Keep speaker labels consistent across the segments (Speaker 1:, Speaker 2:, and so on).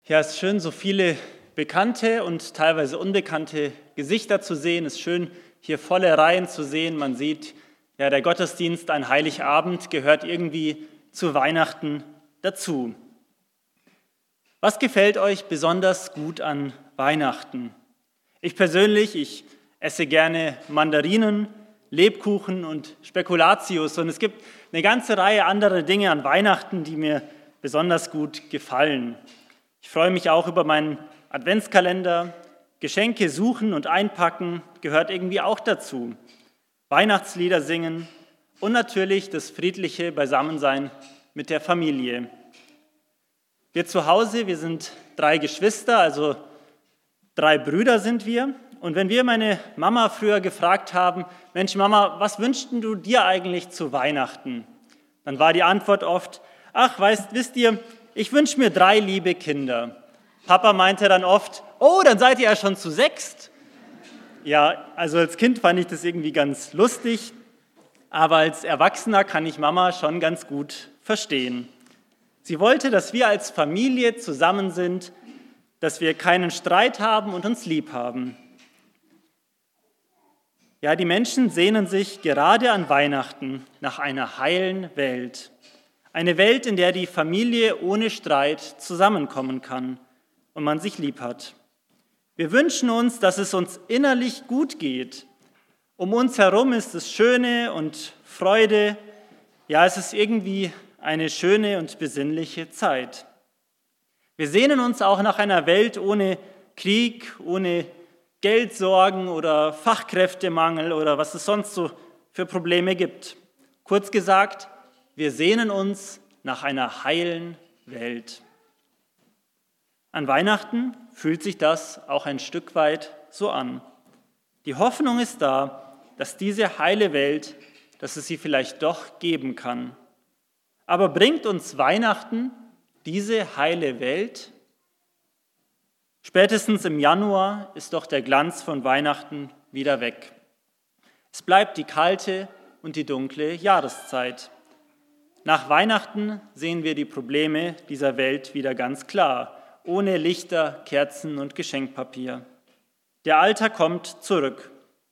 Speaker 1: Ja, es ist schön, so viele bekannte und teilweise unbekannte Gesichter zu sehen. Es ist schön, hier volle Reihen zu sehen. Man sieht, ja, der Gottesdienst an Heiligabend gehört irgendwie zu Weihnachten dazu. Was gefällt euch besonders gut an Weihnachten? Ich persönlich, ich esse gerne Mandarinen, Lebkuchen und Spekulatius. Und es gibt eine ganze Reihe anderer Dinge an Weihnachten, die mir besonders gut gefallen. Ich freue mich auch über meinen Adventskalender. Geschenke suchen und einpacken gehört irgendwie auch dazu. Weihnachtslieder singen und natürlich das friedliche Beisammensein mit der Familie. Wir zu Hause, wir sind 3 Geschwister, also 3 Brüder sind wir. Und wenn wir meine Mama früher gefragt haben, Mensch Mama, was wünschst du dir eigentlich zu Weihnachten? Dann war die Antwort oft, ach, wisst ihr, ich wünsche mir 3 liebe Kinder. Papa meinte dann oft, oh, dann seid ihr ja schon zu 6. Ja, also als Kind fand ich das irgendwie ganz lustig, aber als Erwachsener kann ich Mama schon ganz gut verstehen. Sie wollte, dass wir als Familie zusammen sind, dass wir keinen Streit haben und uns lieb haben. Ja, die Menschen sehnen sich gerade an Weihnachten nach einer heilen Welt. Eine Welt, in der die Familie ohne Streit zusammenkommen kann und man sich lieb hat. Wir wünschen uns, dass es uns innerlich gut geht. Um uns herum ist es Schöne und Freude. Ja, es ist irgendwie eine schöne und besinnliche Zeit. Wir sehnen uns auch nach einer Welt ohne Krieg, ohne Geldsorgen oder Fachkräftemangel oder was es sonst so für Probleme gibt. Kurz gesagt, wir sehnen uns nach einer heilen Welt. An Weihnachten fühlt sich das auch ein Stück weit so an. Die Hoffnung ist da, dass diese heile Welt, dass es sie vielleicht doch geben kann. Aber bringt uns Weihnachten diese heile Welt? Spätestens im Januar ist doch der Glanz von Weihnachten wieder weg. Es bleibt die kalte und die dunkle Jahreszeit. Nach Weihnachten sehen wir die Probleme dieser Welt wieder ganz klar, ohne Lichter, Kerzen und Geschenkpapier. Der Alltag kommt zurück.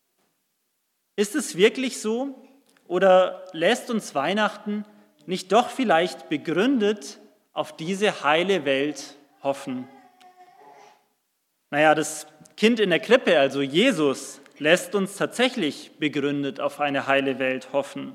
Speaker 1: Ist es wirklich so oder lässt uns Weihnachten nicht doch vielleicht begründet auf diese heile Welt hoffen? Naja, das Kind in der Krippe, also Jesus, lässt uns tatsächlich begründet auf eine heile Welt hoffen.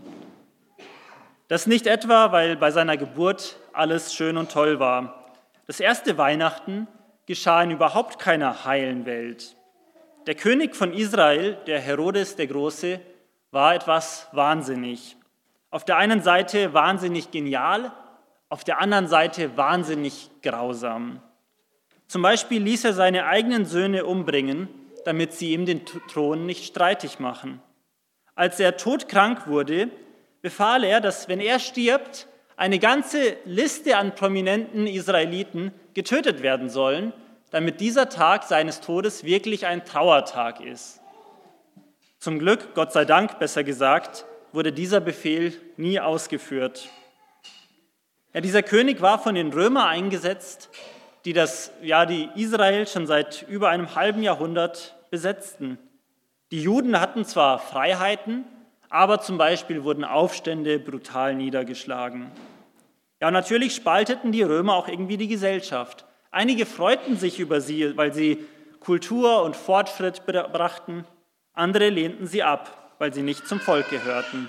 Speaker 1: Das nicht etwa, weil bei seiner Geburt alles schön und toll war. Das erste Weihnachten geschah in überhaupt keiner heilen Welt. Der König von Israel, der Herodes der Große, war etwas wahnsinnig. Auf der einen Seite wahnsinnig genial, auf der anderen Seite wahnsinnig grausam. Zum Beispiel ließ er seine eigenen Söhne umbringen, damit sie ihm den Thron nicht streitig machen. Als er todkrank wurde, befahl er, dass, wenn er stirbt, eine ganze Liste an prominenten Israeliten getötet werden sollen, damit dieser Tag seines Todes wirklich ein Trauertag ist. Zum Glück, Gott sei Dank, besser gesagt, wurde dieser Befehl nie ausgeführt. Ja, dieser König war von den Römern eingesetzt, die Israel schon seit über einem halben Jahrhundert besetzten. Die Juden hatten zwar Freiheiten, aber zum Beispiel wurden Aufstände brutal niedergeschlagen. Ja, und natürlich spalteten die Römer auch irgendwie die Gesellschaft. Einige freuten sich über sie, weil sie Kultur und Fortschritt brachten. Andere lehnten sie ab, weil sie nicht zum Volk gehörten.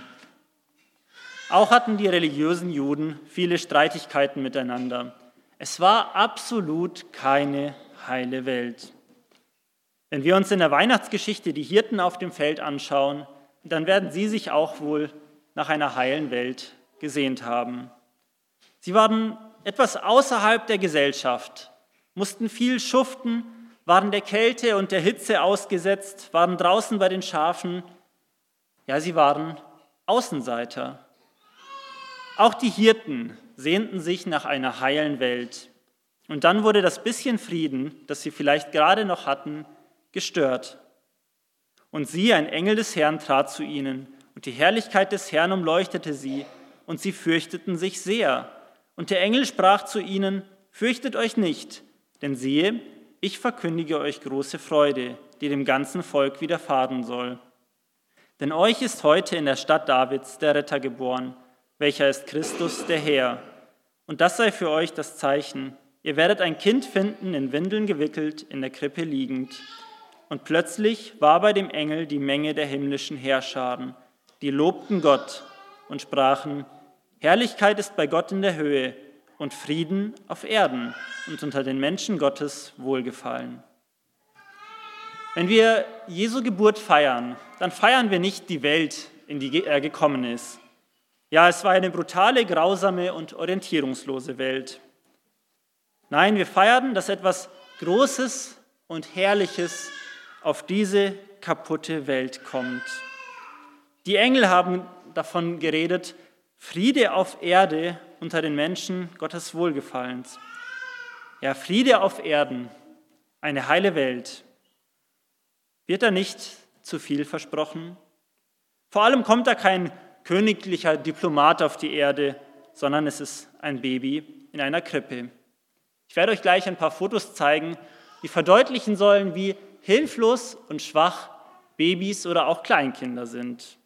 Speaker 1: Auch hatten die religiösen Juden viele Streitigkeiten miteinander. Es war absolut keine heile Welt. Wenn wir uns in der Weihnachtsgeschichte die Hirten auf dem Feld anschauen, dann werden sie sich auch wohl nach einer heilen Welt gesehnt haben. Sie waren etwas außerhalb der Gesellschaft, mussten viel schuften, waren der Kälte und der Hitze ausgesetzt, waren draußen bei den Schafen. Ja, sie waren Außenseiter. Auch die Hirten sehnten sich nach einer heilen Welt. Und dann wurde das bisschen Frieden, das sie vielleicht gerade noch hatten, gestört. Und siehe, ein Engel des Herrn trat zu ihnen, und die Herrlichkeit des Herrn umleuchtete sie, und sie fürchteten sich sehr. Und der Engel sprach zu ihnen, fürchtet euch nicht, Denn siehe, ich verkündige euch große Freude, die dem ganzen Volk widerfahren soll. Denn euch ist heute in der Stadt Davids der Retter geboren, welcher ist Christus der Herr. Und das sei für euch das Zeichen. Ihr werdet ein Kind finden, in Windeln gewickelt, in der Krippe liegend. Und plötzlich war bei dem Engel die Menge der himmlischen Heerscharen, die lobten Gott und sprachen, Herrlichkeit ist bei Gott in der Höhe und Frieden auf Erden und unter den Menschen Gottes Wohlgefallen. Wenn wir Jesu Geburt feiern, dann feiern wir nicht die Welt, in die er gekommen ist. Ja, es war eine brutale, grausame und orientierungslose Welt. Nein, wir feiern, dass etwas Großes und Herrliches auf diese kaputte Welt kommt. Die Engel haben davon geredet, Friede auf Erde unter den Menschen Gottes Wohlgefallens. Ja, Friede auf Erden, eine heile Welt. Wird da nicht zu viel versprochen? Vor allem kommt da kein königlicher Diplomat auf die Erde, sondern es ist ein Baby in einer Krippe. Ich werde euch gleich ein paar Fotos zeigen, die verdeutlichen sollen, wie hilflos und schwach Babys oder auch Kleinkinder sind.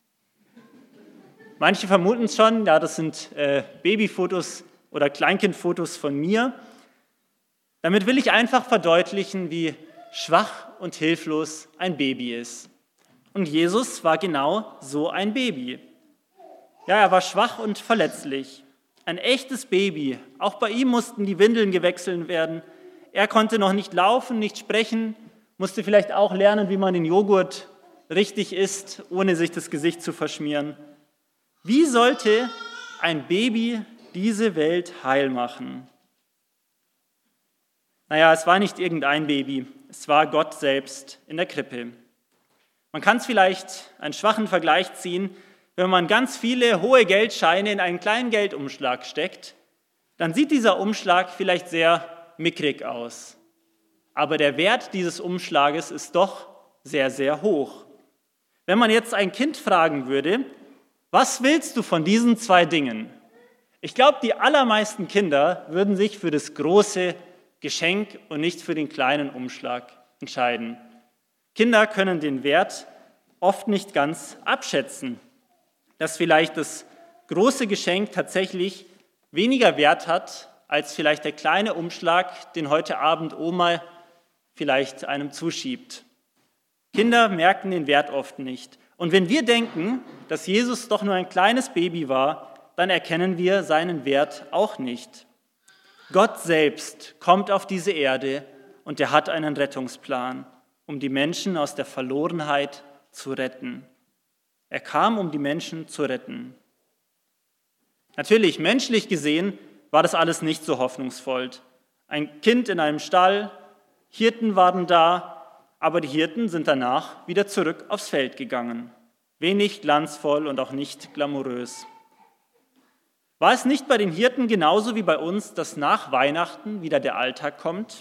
Speaker 1: Manche vermuten es schon, ja, das sind Babyfotos oder Kleinkindfotos von mir. Damit will ich einfach verdeutlichen, wie schwach und hilflos ein Baby ist. Und Jesus war genau so ein Baby. Ja, er war schwach und verletzlich. Ein echtes Baby. Auch bei ihm mussten die Windeln gewechselt werden. Er konnte noch nicht laufen, nicht sprechen, musste vielleicht auch lernen, wie man den Joghurt richtig isst, ohne sich das Gesicht zu verschmieren. Wie sollte ein Baby diese Welt heil machen? Naja, es war nicht irgendein Baby, es war Gott selbst in der Krippe. Man kann es vielleicht einen schwachen Vergleich ziehen, wenn man ganz viele hohe Geldscheine in einen kleinen Geldumschlag steckt, dann sieht dieser Umschlag vielleicht sehr mickrig aus. Aber der Wert dieses Umschlages ist doch sehr, sehr hoch. Wenn man jetzt ein Kind fragen würde, was willst du von diesen zwei Dingen? Ich glaube, die allermeisten Kinder würden sich für das große Geschenk und nicht für den kleinen Umschlag entscheiden. Kinder können den Wert oft nicht ganz abschätzen, dass vielleicht das große Geschenk tatsächlich weniger Wert hat, als vielleicht der kleine Umschlag, den heute Abend Oma vielleicht einem zuschiebt. Kinder merken den Wert oft nicht. Und wenn wir denken, dass Jesus doch nur ein kleines Baby war, dann erkennen wir seinen Wert auch nicht. Gott selbst kommt auf diese Erde und er hat einen Rettungsplan, um die Menschen aus der Verlorenheit zu retten. Er kam, um die Menschen zu retten. Natürlich, menschlich gesehen, war das alles nicht so hoffnungsvoll. Ein Kind in einem Stall, Hirten waren da, aber die Hirten sind danach wieder zurück aufs Feld gegangen. Wenig glanzvoll und auch nicht glamourös. War es nicht bei den Hirten genauso wie bei uns, dass nach Weihnachten wieder der Alltag kommt?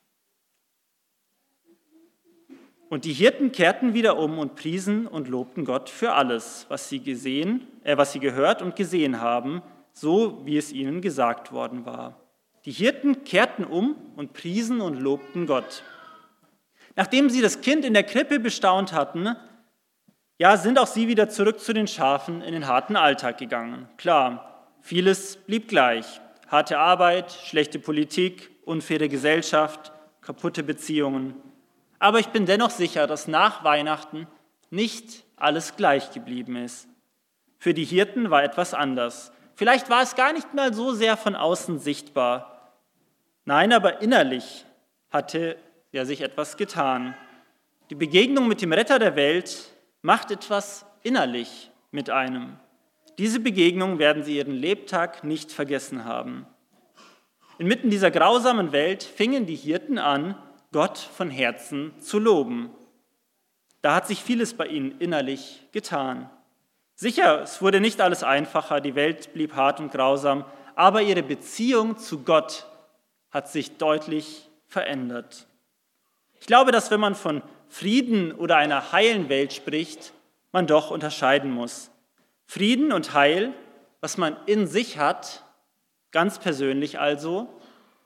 Speaker 1: Und die Hirten kehrten wieder um und priesen und lobten Gott für alles, was sie gehört und gesehen haben, so wie es ihnen gesagt worden war. Die Hirten kehrten um und priesen und lobten Gott. Nachdem sie das Kind in der Krippe bestaunt hatten, ja, sind auch sie wieder zurück zu den Schafen in den harten Alltag gegangen. Klar, vieles blieb gleich. Harte Arbeit, schlechte Politik, unfaire Gesellschaft, kaputte Beziehungen. Aber ich bin dennoch sicher, dass nach Weihnachten nicht alles gleich geblieben ist. Für die Hirten war etwas anders. Vielleicht war es gar nicht mal so sehr von außen sichtbar. Nein, aber innerlich hatte ja sich etwas getan. Die Begegnung mit dem Retter der Welt macht etwas innerlich mit einem. Diese Begegnung werden sie ihren Lebtag nicht vergessen haben. Inmitten dieser grausamen Welt fingen die Hirten an, Gott von Herzen zu loben. Da hat sich vieles bei ihnen innerlich getan. Sicher, es wurde nicht alles einfacher, die Welt blieb hart und grausam, aber ihre Beziehung zu Gott hat sich deutlich verändert. Ich glaube, dass wenn man von Frieden oder einer heilen Welt spricht, man doch unterscheiden muss. Frieden und Heil, was man in sich hat, ganz persönlich also,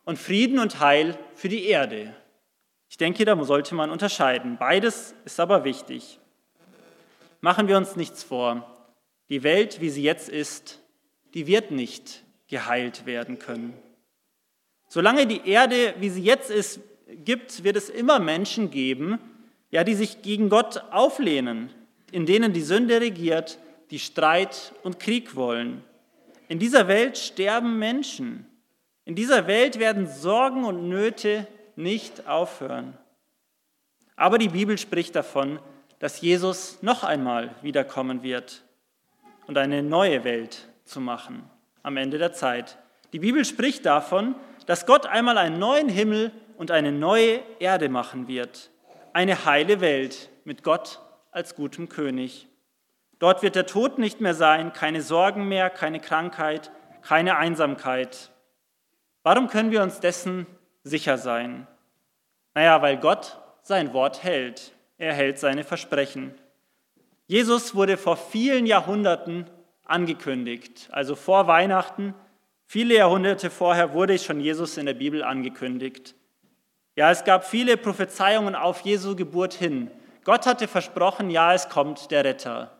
Speaker 1: und Frieden und Heil für die Erde. Ich denke, da sollte man unterscheiden. Beides ist aber wichtig. Machen wir uns nichts vor. Die Welt, wie sie jetzt ist, die wird nicht geheilt werden können. Solange die Erde, wie sie jetzt ist, gibt, wird es immer Menschen geben, ja, die sich gegen Gott auflehnen, in denen die Sünde regiert, die Streit und Krieg wollen. In dieser Welt sterben Menschen. In dieser Welt werden Sorgen und Nöte nicht aufhören. Aber die Bibel spricht davon, dass Jesus noch einmal wiederkommen wird und eine neue Welt zu machen am Ende der Zeit. Die Bibel spricht davon, dass Gott einmal einen neuen Himmel und eine neue Erde machen wird. Eine heile Welt mit Gott als gutem König. Dort wird der Tod nicht mehr sein, keine Sorgen mehr, keine Krankheit, keine Einsamkeit. Warum können wir uns dessen sicher sein? Naja, weil Gott sein Wort hält. Er hält seine Versprechen. Jesus wurde vor vielen Jahrhunderten angekündigt, also vor Weihnachten. Viele Jahrhunderte vorher wurde schon Jesus in der Bibel angekündigt. Ja, es gab viele Prophezeiungen auf Jesu Geburt hin. Gott hatte versprochen, ja, es kommt der Retter.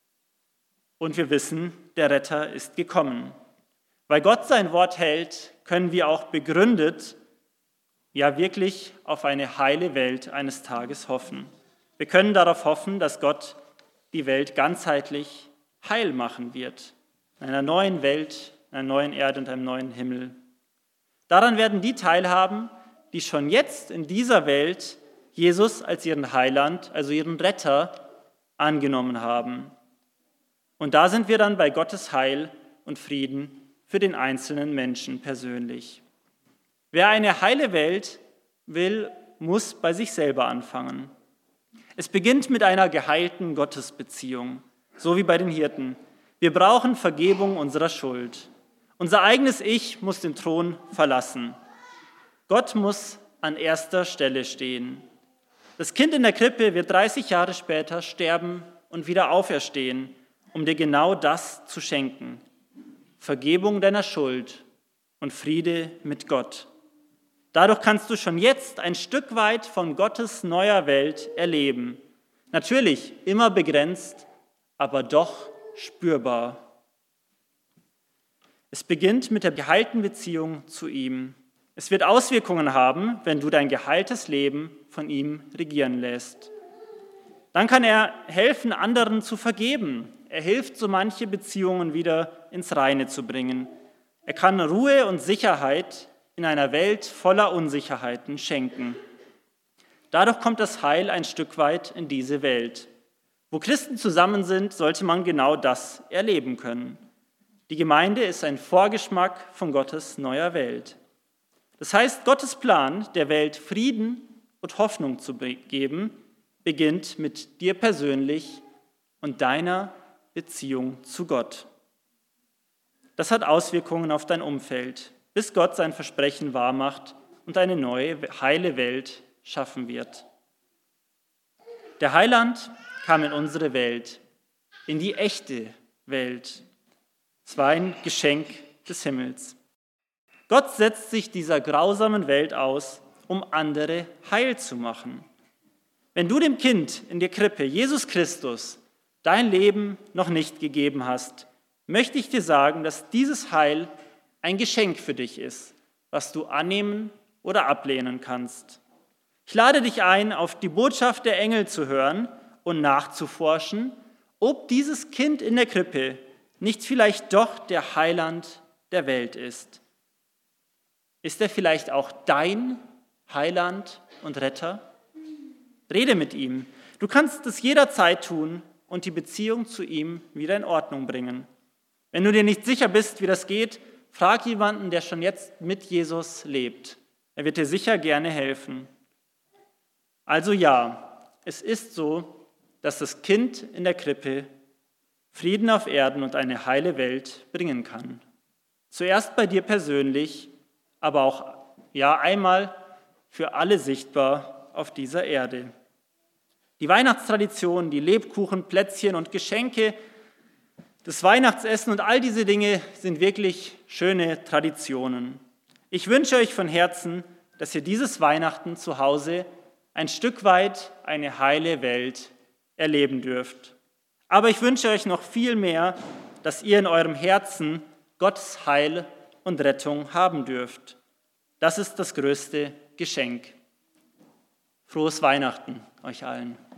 Speaker 1: Und wir wissen, der Retter ist gekommen. Weil Gott sein Wort hält, können wir auch begründet, ja wirklich auf eine heile Welt eines Tages hoffen. Wir können darauf hoffen, dass Gott die Welt ganzheitlich heil machen wird. In einer neuen Welt, einer neuen Erde und einem neuen Himmel. Daran werden die teilhaben, die schon jetzt in dieser Welt Jesus als ihren Heiland, also ihren Retter, angenommen haben. Und da sind wir dann bei Gottes Heil und Frieden für den einzelnen Menschen persönlich. Wer eine heile Welt will, muss bei sich selber anfangen. Es beginnt mit einer geheilten Gottesbeziehung, so wie bei den Hirten. Wir brauchen Vergebung unserer Schuld. Unser eigenes Ich muss den Thron verlassen. Gott muss an erster Stelle stehen. Das Kind in der Krippe wird 30 Jahre später sterben und wieder auferstehen, um dir genau das zu schenken. Vergebung deiner Schuld und Friede mit Gott. Dadurch kannst du schon jetzt ein Stück weit von Gottes neuer Welt erleben. Natürlich immer begrenzt, aber doch spürbar. Es beginnt mit der geheilten Beziehung zu ihm. Es wird Auswirkungen haben, wenn du dein geheiltes Leben von ihm regieren lässt. Dann kann er helfen, anderen zu vergeben. Er hilft, so manche Beziehungen wieder ins Reine zu bringen. Er kann Ruhe und Sicherheit in einer Welt voller Unsicherheiten schenken. Dadurch kommt das Heil ein Stück weit in diese Welt. Wo Christen zusammen sind, sollte man genau das erleben können. Die Gemeinde ist ein Vorgeschmack von Gottes neuer Welt. Das heißt, Gottes Plan, der Welt Frieden und Hoffnung zu geben, beginnt mit dir persönlich und deiner Beziehung zu Gott. Das hat Auswirkungen auf dein Umfeld, bis Gott sein Versprechen wahrmacht und eine neue, heile Welt schaffen wird. Der Heiland kam in unsere Welt, in die echte Welt. Es war ein Geschenk des Himmels. Gott setzt sich dieser grausamen Welt aus, um andere heil zu machen. Wenn du dem Kind in der Krippe, Jesus Christus, dein Leben noch nicht gegeben hast, möchte ich dir sagen, dass dieses Heil ein Geschenk für dich ist, was du annehmen oder ablehnen kannst. Ich lade dich ein, auf die Botschaft der Engel zu hören und nachzuforschen, ob dieses Kind in der Krippe nicht vielleicht doch der Heiland der Welt ist. Ist er vielleicht auch dein Heiland und Retter? Rede mit ihm. Du kannst es jederzeit tun und die Beziehung zu ihm wieder in Ordnung bringen. Wenn du dir nicht sicher bist, wie das geht, frag jemanden, der schon jetzt mit Jesus lebt. Er wird dir sicher gerne helfen. Also ja, es ist so, dass das Kind in der Krippe Frieden auf Erden und eine heile Welt bringen kann. Zuerst bei dir persönlich, aber auch einmal für alle sichtbar auf dieser Erde. Die Weihnachtstradition, die Lebkuchen, Plätzchen und Geschenke, das Weihnachtsessen und all diese Dinge sind wirklich schöne Traditionen. Ich wünsche euch von Herzen, dass ihr dieses Weihnachten zu Hause ein Stück weit eine heile Welt erleben dürft. Aber ich wünsche euch noch viel mehr, dass ihr in eurem Herzen Gottes Heil und Rettung haben dürft. Das ist das größte Geschenk. Frohes Weihnachten euch allen.